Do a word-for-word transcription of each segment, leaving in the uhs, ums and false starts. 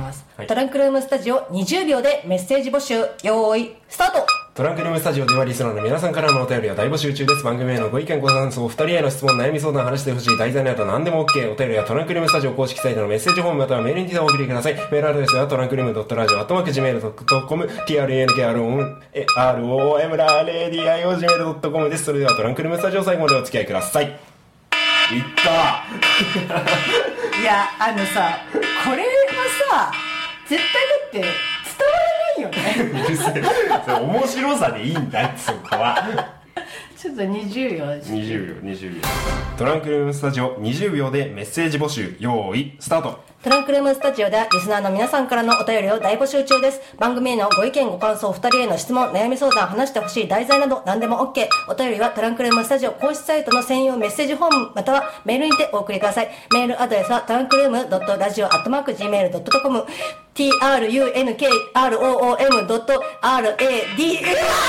ます、 はい、 トランクルームスタジオにじゅうびょうでメッセージ募集。よーいスタート。 トランクルームスタジオではリスナーの皆さんからのお便りは大募集中です。番組へのご意見ご感想、ふたりへの質問、悩み相談、話してほしい題材など何でも OK。 お便りはトランクルームスタジオ公式サイトのメッセージフォームまたはメールにてお送りください。メールアドレスはトランクルームドットラジオアットマークジーメールドットコム トランクルーム ラレディアイオジメールドットコム です。それではトランクルームスタジオ最後までお付き合いください。いったいやあのさ、これはさ絶対だって伝わらないよね。 うるせえ、それ面白さでいいんだって、そこは。 ちょっとにじゅうびょうにじゅうびょうにじゅうびょうトランクルームスタジオにじゅうびょうでメッセージ募集。用意スタート。 トランクルームスタジオではリスナーの皆さんからのお便りを大募集中です。番組へのご意見ご感想、ふたりへの質問、悩み相談、話してほしい題材など何でも OK。 お便りはトランクルームスタジオ公式サイトの専用メッセージフォームまたはメールにてお送りください。メールアドレスはトランクルームドットラジオアットマークジーメールドットコム トランクルームドットラディ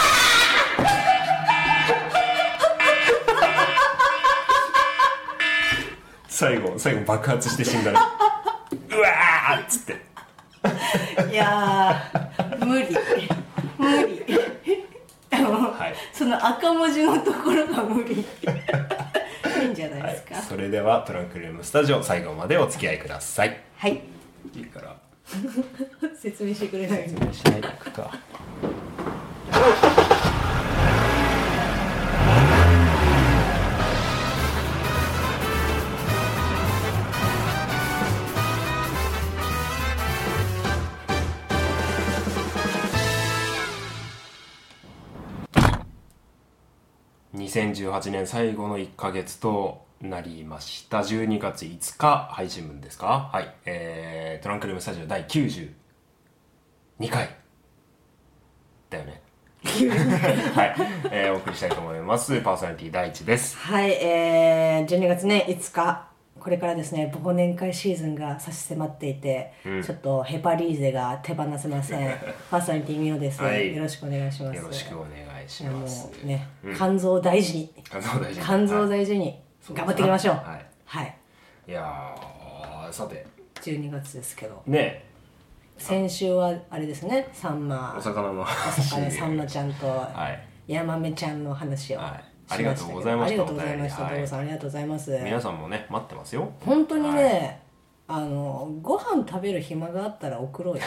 最後最後爆発して死んだね。うわーっつって。 いやー無理無理はい、その赤文字のところが無理。いいんじゃないですか、 はい、それではトランクルームスタジオ最後までお付き合いください。 はい。 いいから説明してくれない。 説明しないでいくか。にせんじゅうはちねん最後のいっかげつとなりました。じゅうにがついつか配信分ですか。はい、えー、トランクルームスタジオだいきゅうじゅうにかいだよね。はい、えー、お送りしたいと思います。パーソナリティ第一です。 はい、えー、じゅうにがつねいつか、これからですね忘年会シーズンが差し迫っていて、うん、ちょっとヘパリーゼが手放せません。パーソナリティミオです、はい、よろしくお願いします。 よろしくお願いします。 もうね、うん、肝臓大事に肝臓大事に肝臓大事に頑張っていきましょう。はい、はい、 いやー、さてじゅうにがつですけどね、 先週はあれですね、サンマお魚のお魚サンマちゃんとヤマメちゃんの話を、はい、 ありがとうございました。 ありがとうございました。どうさんありがとうございます。 皆さんもね待ってますよ。 本当にね、はい、あのご飯食べる暇があったら送ろうよ。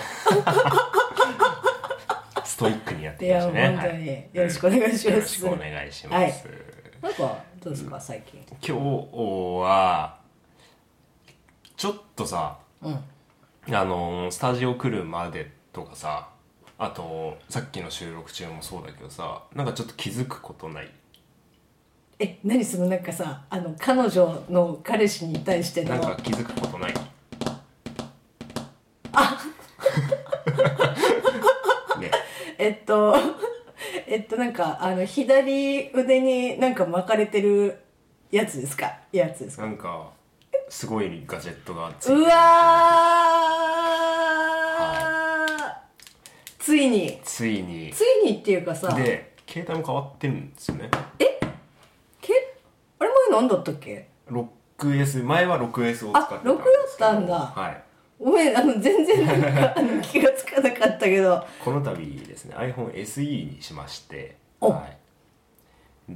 ストイックにやってきましたね。 いや本当に、はい、よろしくお願いします。よろしくお願いします。はい、 なんかどうですか最近。 今日はちょっとさ、うん、あのスタジオ来るまでとかさ、あとさっきの収録中もそうだけどさ、なんかちょっと気づくことない？ え、何そのなんかさ、あの彼女の彼氏に対してのなんか気づくことない？ あね、えっとえっとなんかあの左腕になんか巻かれてるやつですか？やつですか？ なんかすごいガジェットがついてる。 うわー、はい、ついについについにっていうかさ、 で携帯も変わってるんですよね。 えけあれ前何だったっけ？ ろくエス、 前は ろくエス を使ってたんですけど。 あ、ろくだったんだ。 はい。 ごめん、あの全然なんかあの気がつかなかったけどこの度ですね iPhone エスイー にしまして、はい、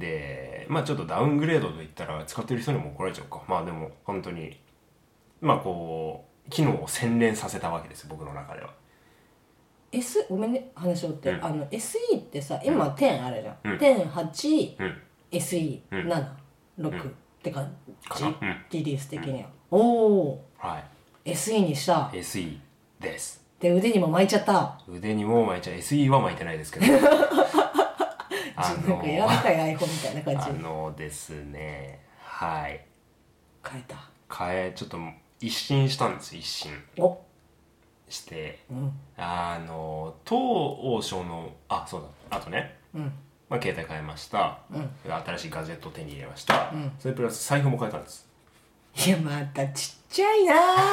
でまあちょっとダウングレードといったら使ってる人にも怒られちゃうか。まあでも本当にまあこう機能を洗練させたわけです僕の中では。 S ごめんね話をって、うん、あの エスイー ってさ今じゅうあるじゃん、 うん、 じゅうはち、うん、エスイーなな、 うん、 ろく、うん、って感じ、うん、リリース的には、うん、おお、 はい、 エスイー にした。 エスイー です。 で腕にも巻いちゃった。 腕にも巻いちゃう。 エスイー は巻いてないですけどあのなんか柔らかい iPhone みたいな感じ。 あのですね、はい変えた。 変えちょっと一新したんです。一新おして、 うん、 あの当王将のあそうだあとね、うん、まあ、携帯変えました、うん、新しいガジェット手に入れました、うん、それプラス財布も変えたんです。 いやまたちっちゃいな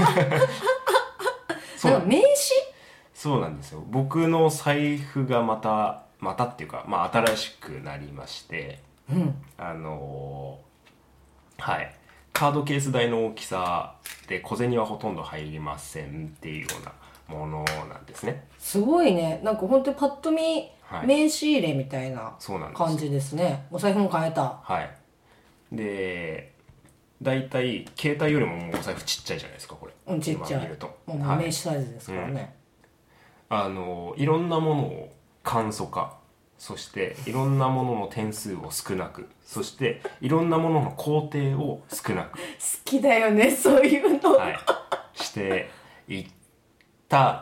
そうなん名刺。 そうなんですよ。僕の財布がまたまたっていうか、まあ、新しくなりまして、うん、あのー、はいカードケース代の大きさで小銭はほとんど入りませんっていうようなものなんですね。 すごいね。なんか本当にパッと見、 はい、 名刺入れみたいな感じですね。お財布も変えた。 はい。で、だいたい携帯よりももうお財布ちっちゃいじゃないですか、これ。 うん、ちっちゃい。 今見ると。 もう名刺サイズですからね。 はい、うん、あの、いろんなものを簡素化。そしていろんなものの点数を少なく、そしていろんなものの工程を少なく、好きだよねそういうの、 はい、していった、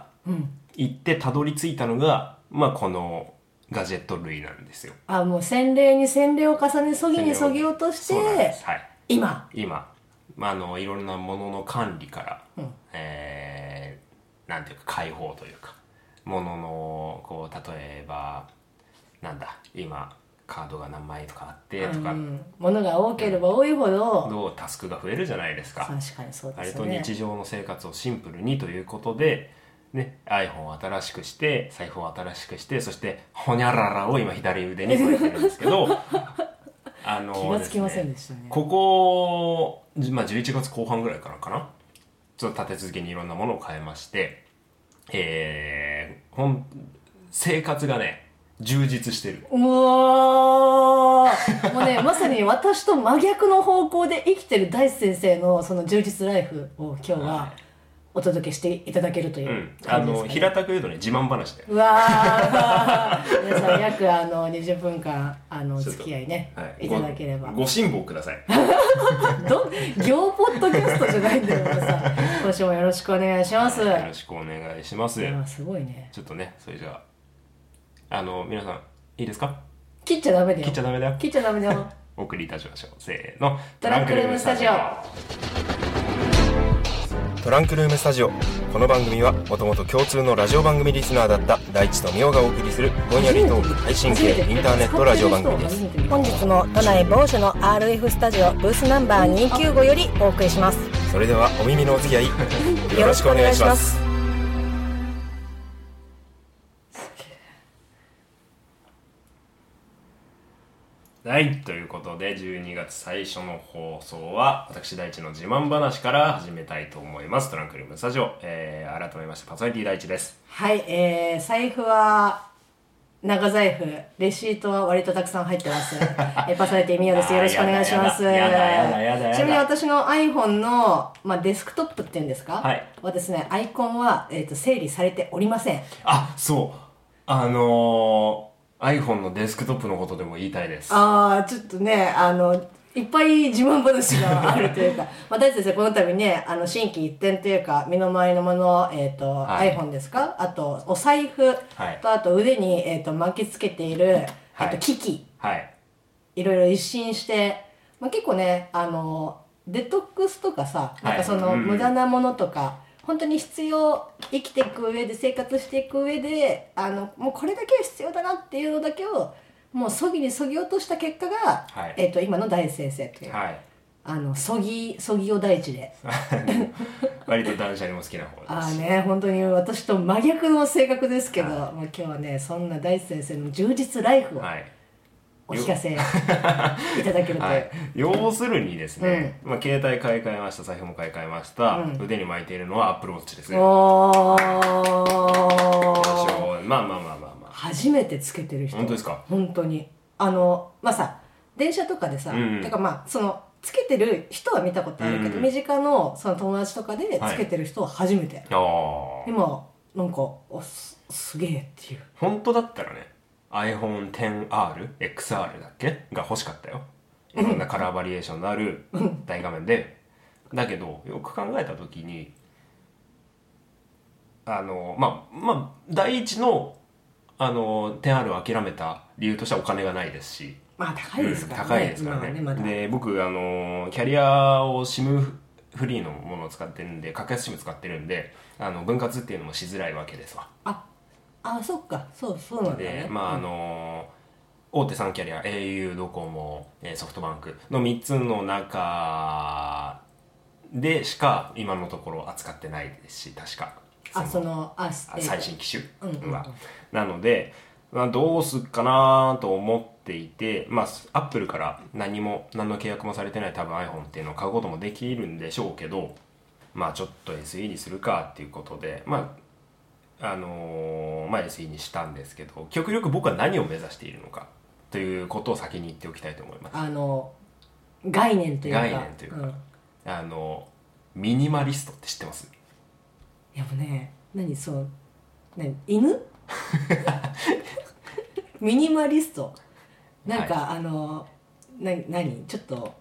うん、 いってたどり着いたのが、まあ、このガジェット類なんですよ。 あ、もう洗礼に洗礼を重ね、そぎにそぎ落として、はい、今今、まあ、あのいろんなものの管理から、 うん、 えー、なんていうか解放というか、もののこう例えばなんだ今カードが何枚とかあってとか、うん、 ものが多ければ多いほど、 どうタスクが増えるじゃないですか。 確かにそうですね。 あれと日常の生活をシンプルにということで、ね、iPhone を新しくして財布を新しくして、そしてホニャララを今左腕に添えてるんですけどあの気がつきませんでしたね。 ここ、まあ、じゅういちがつこう半ぐらいからかな、ちょっと立て続けにいろんなものを変えまして、えー、ほん生活がね充実してる。 うわーもうねまさに私と真逆の方向で生きてる大地先生のその充実ライフを今日はお届けしていただけるという感じですかね。 うん、あの平たく言うとね自慢話で、 うわー皆さん約あのにじゅっぷんかんあの付き合いね、はい、いただければご, ご辛抱くださいど行ポッドキャストじゃないんだよさ今週もよろしくお願いします、 はい、よろしくお願いします。いやすごいね。 ちょっとねそれじゃああの皆さんいいですか。 切っちゃダメだよ。 切っちゃダメだよ。 切っちゃダメだよ。 お送りいたしましょう。せーの。 トランクルームスタジオ。 トランクルームスタジオ。この番組はもともと共通のラジオ番組リスナーだった大地とみおがお送りするぼんやりトーク配信系インターネットラジオ番組です。 本日も都内某所の アールエフ スタジオブースナンバーにひゃくきゅうじゅうごよりお送りします。 それではお耳のお付き合いよろしくお願いします。はい、ということでじゅうにがつ最初の放送は私大地の自慢話から始めたいと思います。トランクルームスタジオ、えー、改めましてパーソナリティ大地です。 はい、えー、財布は長財布、レシートは割とたくさん入ってます。えパーソナリティみよです。よろしくお願いします。ちなみに私の iPhone の、まあ、デスクトップっていうんですか、はい、はですね、アイコンは、えーと、整理されておりません。 あ、そうあのーiPhone のデスクトップのことでも言いたいです。 ああ、ちょっとね、あの、いっぱい自慢話があるというか、まあ、大地先生、この度ね、あの、新規一点というか、身の回りのもの、えっ、ー、と、はい、iPhone ですか、あと、お財布と、はい、あと腕に、えっ、ー、と、巻きつけている、はい、えっ、と、機器。はい。いろいろ一新して、まあ、結構ね、あの、デトックスとかさ、なんかその、はい、無駄なものとか、本当に必要、生きていく上で生活していく上であのもうこれだけは必要だなっていうのだけをもうそぎにそぎ落とした結果が、はい、えー、と今の大地先生という、はい、あのそぎそぎを大地で割と断捨離も好きな方です。 ああね、本当に私と真逆の性格ですけど、はい、もう今日はねそんな大地先生の充実ライフを、はい、お聞かせいただけると、はい、 要するにですね、うん、まあ、携帯買い替えました、財布も買い替えました、うん、腕に巻いているのは Apple Watch ですね。おー、まあまあまあまあまあ初めてつけてる人。 本当ですか。 本当にあのまあさ電車とかでさ、うん、てかまあそのつけてる人は見たことあるけど、うん、身近のその友達とかでつけてる人は初めて、はい、今なんかお す, すげえっていう。 本当だったらねアイフォンテンアール、エックスアール だっけが欲しかったよ。いろんなカラーバリエーションのある大画面で。だけど、よく考えたときに、あの、まあ、まあ、第一の、あの、テンアール を諦めた理由としてはお金がないですし。 まあ、高いですからね。 うん、高いですからね。ねま、で、僕、あの、キャリアを SIM フリーのものを使ってるんで、格安 SIM 使ってるんで、あの、分割っていうのもしづらいわけですわ。 ああ、そっか、そうそうなんだね。 で、まああのー、大手さんキャリア エーユー ドコモ、ソフトバンクのみっつの中でしか今のところ扱ってないですし、確かあそのあ最新機種は、 うんうんうん、 なのでまあ、どうすっかなと思っていて、まあ、アップルから何も何の契約もされてない多分 iPhone っていうのを買うこともできるんでしょうけど、まあちょっと エスイー にするかっていうことで、まああのーまあ、エスイー にしたんですけど、極力僕は何を目指しているのかということを先に言っておきたいと思います。 あの概念というか概念というか、うん、あのミニマリストって知ってます？ やっぱね、何そう何犬ミニマリストなんか、はい、あのな何ちょっと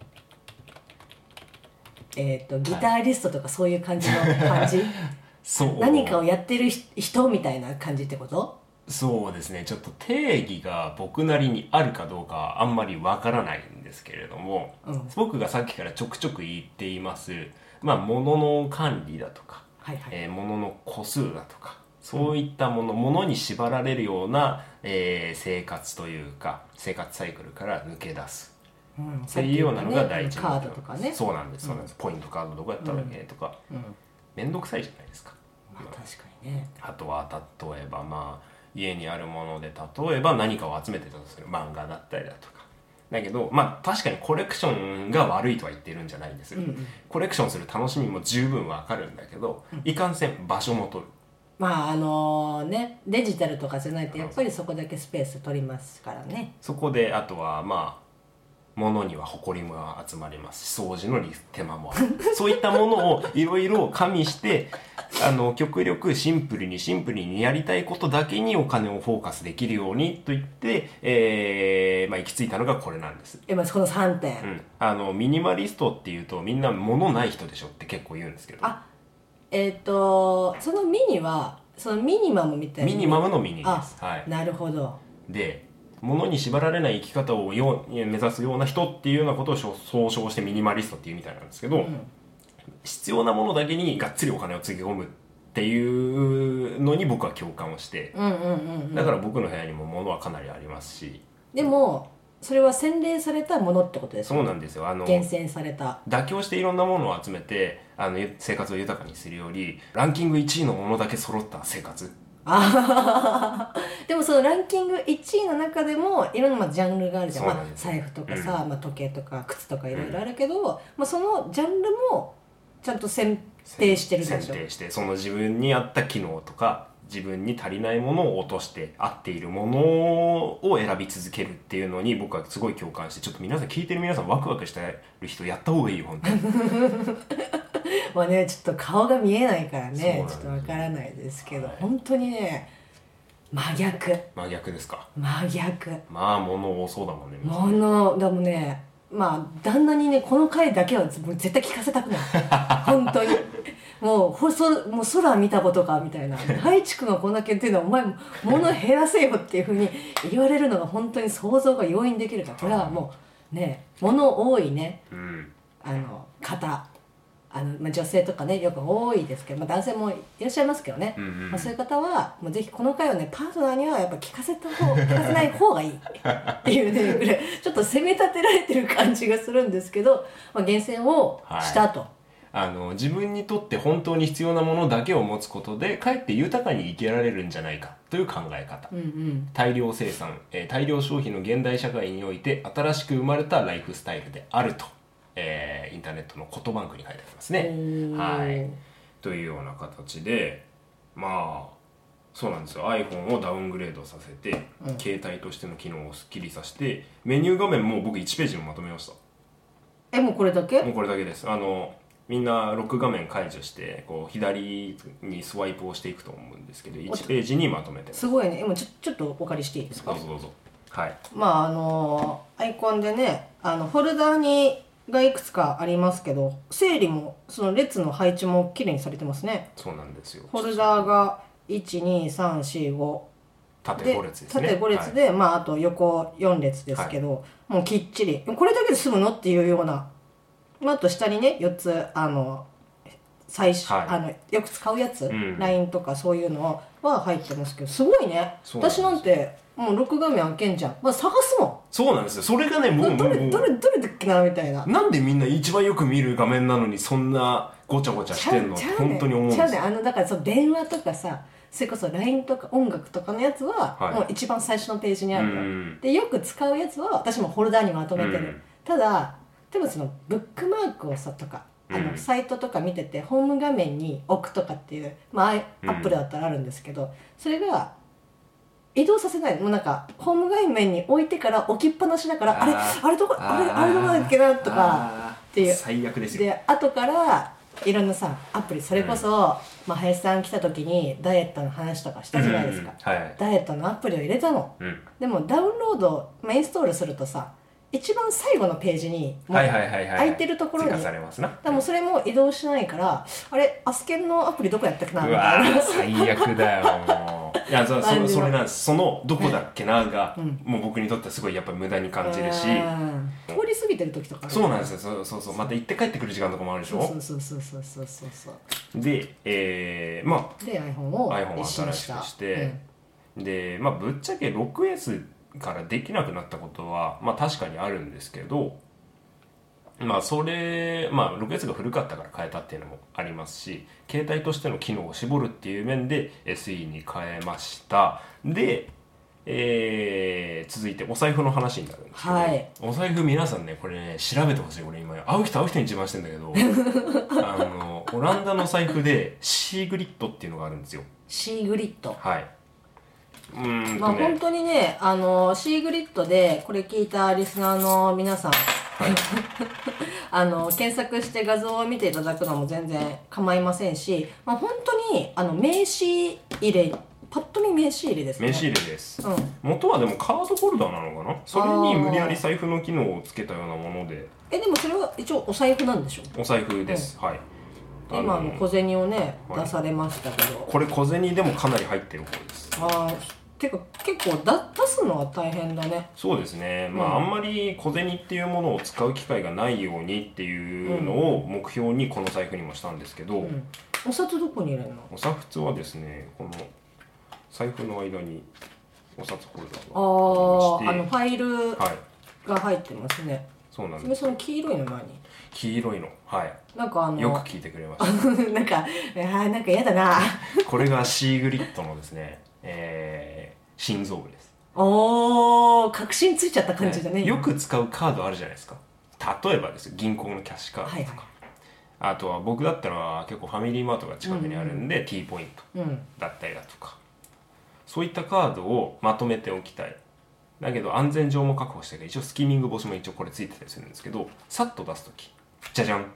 えっ、ー、とギターリストとかそういう感じの感じ、はい、そう何かをやってる人みたいな感じってこと？ そうですね、ちょっと定義が僕なりにあるかどうかあんまりわからないんですけれども、うん、僕がさっきからちょくちょく言っていますまあ物の管理だとか、はいはい、えー、物の個数だとかそういったもの、うん、物に縛られるような、えー、生活というか生活サイクルから抜け出す、うん、っていうようなのが第一、 ね、カードとかね、 そうなんです、そうなんです、うん、ポイントカードどこやったらねとか、うん、めんどくさいじゃないですか、 まあ、確かにね。 あとは例えばまあ家にあるもので例えば何かを集めてたとする漫画だったりだとかだけど、まあ確かにコレクションが悪いとは言ってるんじゃないんです、うんうん、コレクションする楽しみも十分わかるんだけど、うん、いかんせん場所も取る。 まああのねデジタルとかじゃないとやっぱりそこだけスペース取りますからね。 そこであとはまあ物には埃も集まりますし掃除の手間もあるそういったものをいろいろ加味してあの極力シンプルにシンプルにやりたいことだけにお金をフォーカスできるようにと言って、えーまあ、行き着いたのがこれなんです。 え、まあ、このさんてん、 うん、あのミニマリストっていうとみんな物ない人でしょって結構言うんですけど、 あえっ、ー、とそのミニはそのミニマムみたいなミニマムのミニです。はい、 なるほど。 で物に縛られない生き方をよ目指すような人っていうようなことを総称してミニマリストっていうみたいなんですけど、うん、必要なものだけにがっつりお金をつぎ込むっていうのに僕は共感をして、うんうんうんうん、だから僕の部屋にも物はかなりありますし。 でもそれは洗練されたものってことですか？ そうなんですよ。あの厳選された妥協していろんなものを集めてあの生活を豊かにするよりランキングいちいのものだけ揃った生活。 あでもそのランキングいちいの中でもいろんなジャンルがあるじゃん、まあ、財布とかさ、うんまあ、時計とか靴とかいろいろあるけど、うんまあ、そのジャンルもちゃんと選定してるでしょ。 選定してその自分に合った機能とか自分に足りないものを落として合っているものを選び続けるっていうのに僕はすごい共感して、ちょっと皆さん聞いてる皆さんワクワクしてる人やった方がいいよ本当にまあねちょっと顔が見えないからねちょっとわからないですけど、はい、本当にね真逆真逆ですか。 真逆。 まあ物多そうだもんね。 物でもねまあ旦那にねこの回だけは絶対聞かせたくない本当にもうほそもう空見たことかみたいな大地君がこんだけっていうのはお前物減らせよっていうふうに言われるのが本当に想像が容易にできるから、これはもうね物多いね、うん、あの方あの、まあ、女性とかねよく多いですけど、まあ、男性もいらっしゃいますけどね、うんうんまあ、そういう方はもうぜひこの回をねパートナーにはやっぱ聞かせた方聞かせない方がいいっていうねちょっと責め立てられてる感じがするんですけど、まあ、厳選をしたと、はい、 あの自分にとって本当に必要なものだけを持つことでかえって豊かに生きられるんじゃないかという考え方、うんうん、大量生産、えー、大量消費の現代社会において新しく生まれたライフスタイルであると、えー、インターネットのコトバンクに書いてありますね。はい、というような形でまあそうなんですよ。 iPhone をダウングレードさせて、うん、携帯としての機能をスッキリさせてメニュー画面も僕いちページにまとめました。 えもうこれだけ？ もうこれだけです。あのみんなロック画面解除してこう左にスワイプをしていくと思うんですけどいちページにまとめてます。 すごいね。今ちょちょっとお借りしていいですか？ どうぞどうぞ。はい。 まああのアイコンでねあのフォルダーにがいくつかありますけど整理もその列の配置もきれいにされてますね。 そうなんですよ。 フォルダーがいちにさんしご縦ご列ですね。 縦ご列で、はい、まああと横よん列ですけど、はい、もうきっちりこれだけで済むのっていうような、まあ、あと下にねよっつあの最初、はい、あのよく使うやつ、うん、ライン とかそういうのは入ってますけどすごいね。私なんてもう録画面開けんじゃん、まあ、探すもん。 そうなんですよ。それがねもうどれどれどれだっけなみたいな。 なんでみんな一番よく見る画面なのにそんなごちゃごちゃしてんのって本当に思うんですよ。 ちゃうねあのだからその電話とかさ、それこそ ライン とか音楽とかのやつは、はい、もう一番最初のページにあるから、うん、でよく使うやつは私もフォルダにまとめてる、うん、ただでもそのブックマークをさとかあのサイトとか見ててホーム画面に置くとかっていう、まあ、アップルだったらあるんですけど、それが移動させない。もうなんかホーム画面に置いてから置きっぱなしだから、あれあれどこあれあれどこだっけなとかっていう、 最悪ですよ。 で後からいろんなさアプリ、それこそ、うんまあ、林さん来た時にダイエットの話とかしたじゃないですか、 うんはい、 ダイエットのアプリを入れたの、うん、でもダウンロード、まあ、インストールするとさ一番最後のページにもう空いてるところに追加されますな。 でもそれも移動しないから、あれアスケンのアプリどこやったっけなみたいな。 うわ最悪だよもういや そ, そ, それなんです。そのどこだっけなが、うん、もう僕にとってはすごいやっぱり無駄に感じるし、 通り過ぎてる時とか、ね、 そうなんですよ。そうそうそうまた行って帰ってくる時間とかもあるでしょ。 そうそうそうそうそうそうそうで、えー、まあで iPhone を iPhone を新しくして、うん、でまあぶっちゃけ ろくエスからできなくなったことはまあ確かにあるんですけど、まあそれまあ ろくエス が古かったから変えたっていうのもありますし、携帯としての機能を絞るっていう面で エスイー に変えました。で、えー、続いてお財布の話になるんですけど、はい、お財布皆さんねこれね調べてほしい。これ今会う人会う人に自慢してんだけどあのオランダの財布でシーグリットっていうのがあるんですよ。 シーグリット、 はいうん、ね、 まあ本当にねあのシーグリッドでこれ聞いたリスナーの皆さん、はい、あの検索して画像を見ていただくのも全然構いませんし、まあ、本当にあの名刺入れパッと見名刺入れですね。 名刺入れです、うん、元はでもカードホルダーなのかな。それに無理やり財布の機能をつけたようなもので。 えでもそれは一応お財布なんでしょ。 お財布です、うん、はい。 今の小銭をね、はい、出されましたけど、 これ小銭でもかなり入ってる方です。 ああてか結構だ出すのは大変だね。 そうですね、まあ、うん、あんまり小銭っていうものを使う機会がないようにっていうのを目標にこの財布にもしたんですけど、うん、 お札どこに入れるの。 お札はですねこの財布の間にお札ホルダーがありまして、ああのファイルが入ってますね、はい、 そうなんです。 その黄色いの何。 黄色いのはいなんかあのよく聞いてくれましたなんかあなんか嫌だなこれがシーグリッドのですね、えー、心臓部です。 おー確信ついちゃった感じだね、 ねよく使うカードあるじゃないですか。例えばですよ銀行のキャッシュカードとか、はいはい、あとは僕だったら結構ファミリーマートが近くにあるんで、うんうん、T ポイントだったりだとか、うん、そういったカードをまとめておきたい。だけど安全上も確保してる一応スキミング防止も一応これついてたりするんですけど、さっと出すときじゃじゃん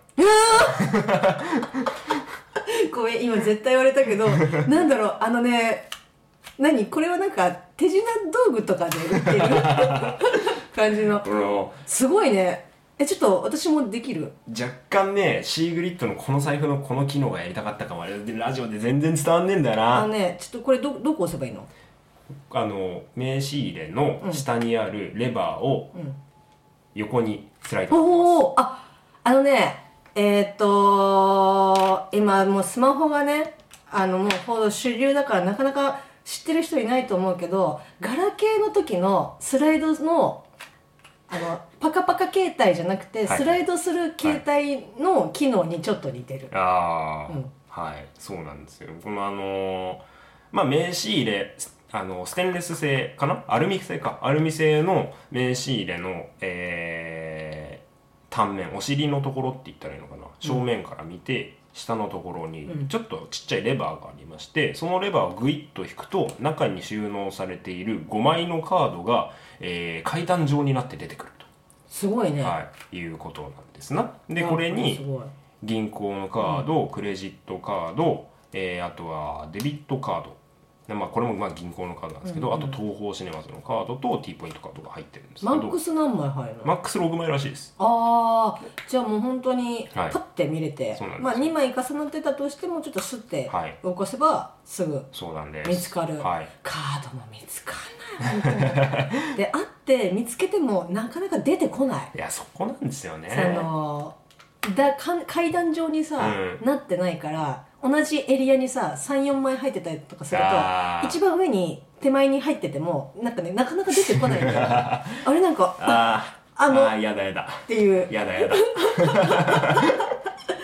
ごめん今絶対言われたけどなんだろうあのね何これはなんか手品道具とかで売ってる感じのすごいね。えちょっと私もできる。 若干ねシーグリッドのこの財布のこの機能がやりたかったかも。ラジオで全然伝わんねえんだよな。 あのねちょっとこれ ど, どこ押せばいいの。 あの名刺入れの下にあるレバーを横にスライドします、うん、 おーああのねえー、っと今もうスマホがねあのもうほど主流だからなかなか知ってる人いないと思うけど、ガラケーの時のスライドのあのパカパカ携帯じゃなくて、はい、スライドする携帯の機能にちょっと似てる、 はい、ああ、うん、はいそうなんですよ。このあのまあ名刺入れあのステンレス製かなアルミ製かアルミ製の名刺入れの、えー、単面お尻のところって言ったらいいのかな、正面から見て、うん下のところにちょっとちっちゃいレバーがありまして、そのレバーをグイッと引くと中に収納されているごまいのカードが、えー、階段状になって出てくると。 すごいね、 はい、いうことなんですな。でこれに銀行のカード、うん、クレジットカード、えー、あとはデビットカードで、まあ、これもまあ銀行のカードなんですけど、うんうん、あと東宝シネマズのカードと T ポイントカードが入ってるんですけど、 マックス何枚入るの。 マックスろくまいらしいです。 ああじゃあもう本当にパッて見れて、はい、まあ、にまい重なってたとしてもちょっとスッて動かせばすぐ見つかる、はい、カードも見つかんないであって見つけてもなかなか出てこない。 いやそこなんですよね。 そのだか階段状にさ、うん、なってないから同じエリアにさ さん,よん 枚入ってたりとかすると一番上に手前に入っててもなんかねなかなか出てこないんだよあれなんかああのあやだやだっていうやだやだ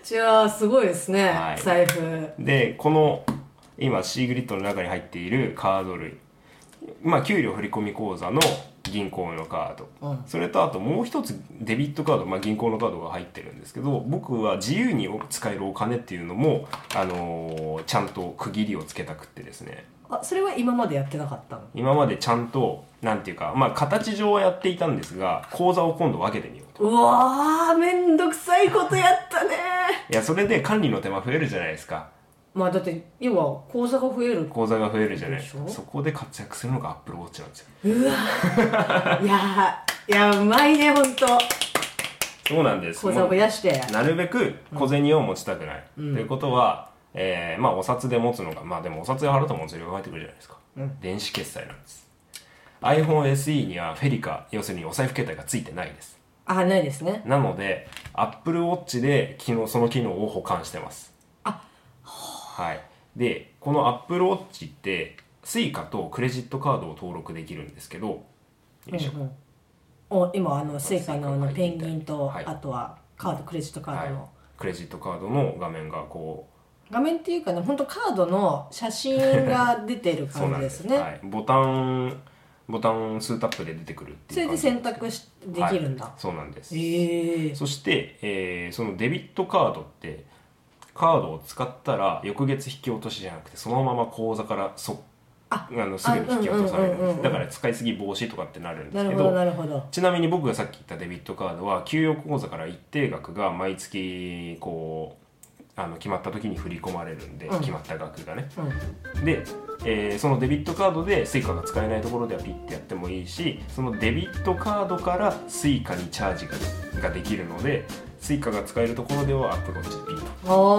ちゃすごいですね、はい、財布で。この今シーグリッドの中に入っているカード類、まあ、給料振込口座の銀行のカード、うん、それとあともう一つデビットカード、まあ、銀行のカードが入ってるんですけど、僕は自由に使えるお金っていうのも、あのー、ちゃんと区切りをつけたくってですね。 あ、それは今までやってなかったの？ 今までちゃんとなんていうか、まあ、形上はやっていたんですが、口座を今度分けてみようと。 うわー、めんどくさいことやったね。 いや、それで管理の手間増えるじゃないですか。 まあだって要は口座が増える、 口座が増えるじゃないですか。そこで活躍するのがアップルウォッチなんですよ。 うわいやいや、うまいね、ほんと。 そうなんです。 口座を増やしてなるべく小銭を持ちたくない、うん、ということは、えー、まあお札で持つのが、まあでもお札で払うともそれが返ってくるじゃないですか、うん、電子決済なんです。 アイフォンエスイー にはフェリカ、要するにお財布携帯がついてないです。 あ、ないですね。 なのでアップルウォッチで機能、その機能を保管してます。 あ、 はい。で、この Apple Watch ってスイカとクレジットカードを登録できるんですけど、よいしょ、うんうん、 お今あのスイカ の, あのペンギンと、はい、あとはカード、クレジットカードの、はい、 クレジットカードの画面がこう、画面っていうかね、本当カードの写真が出てる感じですね。 そうなんです、はい、ボタンボタン数タップで出てくるっていう感じ。 それで選択しできるんだ、はい、 そうなんです。 へー。 そして、えー、そのデビットカードってカードを使ったら翌月引き落としじゃなくて、そのまま口座からそああのすぐに引き落とされるんです。だから使いすぎ防止とかってなるんですけど、 なるほどなるほど。 ちなみに僕がさっき言ったデビットカードは給与口座から一定額が毎月こうあの決まった時に振り込まれるんで、うん、決まった額がね、うん、で、えー、そのデビットカードでスイカが使えないところではピッてやってもいいし、そのデビットカードからスイカにチャージが、ができるので、スイカが使えるところではアップルウォッチでピッと。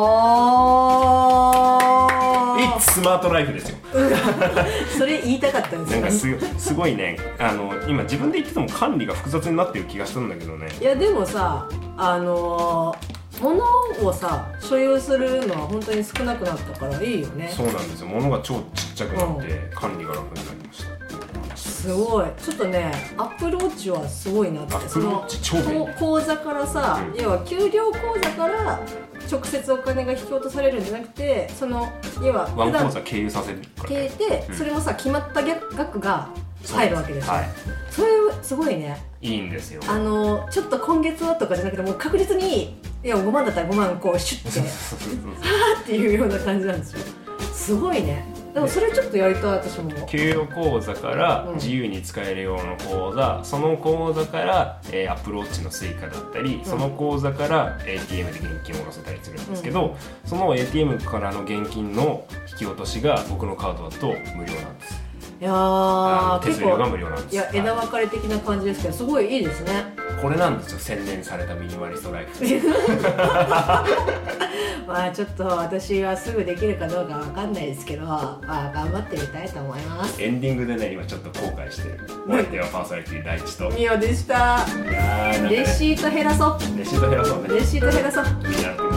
あー、 It's スマートライフですよそれ言いたかったんですよ。 なんか す, すごいね、あの今自分で言ってても管理が複雑になってる気がしたんだけどね。 いやでもさ、あのー物をさ所有するのは本当に少なくなったからいいよね。 そうなんですよ。物が超ちっちゃくなって管理が楽になりました、うん、 すごい。ちょっとね、アップルウォッチはすごいなって。 アップルウォッチ超便利。 口座からさ、うん、要は給料口座から直接お金が引き落とされるんじゃなくて、その要はワン口座経由させるから、 経由で、うん、それもさ決まった額が入るわけですよ。はい、それすごいね。 いいんですよ。 あのちょっと今月はとかじゃなくて、もう確実に、いやごまんだったらごまんこうシュッてはーっていうような感じなんですよ。すごいね。でもそれちょっとやりたい、私も。 給与口座から自由に使えるような口座、うん、その口座から、えー、Apple Watch のスイカだったり、うん、その口座から エーティーエム で現金を下ろせたりするんですけど、うん、その エーティーエム からの現金の引き落としが僕のカードだと無料なんです。 いやー、 手数料が無料なんです。 いや、枝分かれ的な感じですけど、すごいいいですね。 これなんですよ、洗練されたミニマリストライフまあちょっと私はすぐできるかどうかわかんないですけど、まあ頑張ってみたいと思います。 エンディングでね、今ちょっと後悔してる。お相手はパーソナリティ第一とミオでした。いやー、レシート減らそう。 レシート減らそうね。 レシート減らそう。 みんなやってく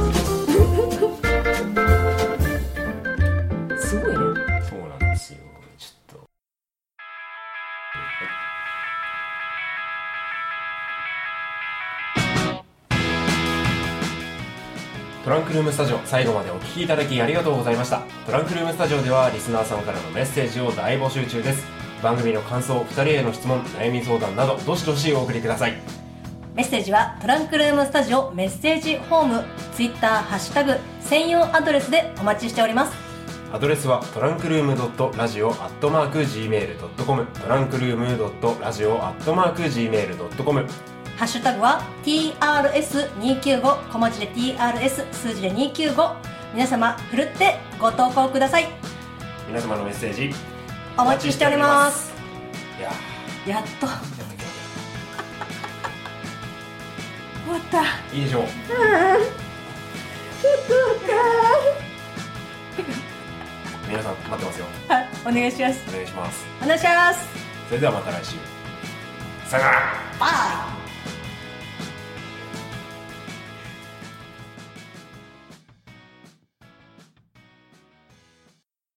ださい。 すごいね。 そうなんですよ。ちょっと。トランクルームスタジオ、最後までお聞きいただきありがとうございました。トランクルームスタジオではリスナーさんからのメッセージを大募集中です。番組の感想、ふたりへの質問、悩み相談などどしどしお送りください。 メッセージはトランクルームスタジオメッセージホーム、ツイッターハッシュタグ専用アドレスでお待ちしております。 アドレスはトランクルームドットラジオアットマークジーメールドットコム、トランクルームドットラジオアットマークジーメールドットコム。 ハッシュタグは ティーアールエスにひゃくきゅうじゅうご、小文字で ティーアールエス 数字でにひゃくきゅうじゅうご。皆様ふるってご投稿ください。 皆様のメッセージお待ちしております。 いややっとやっと終わった。 いいでしょう。うん、 ちょっと皆さん待ってますよ。 はい、お願いします。 お願いします。 お願いします。 それではまた来週。さよなら。 バイ。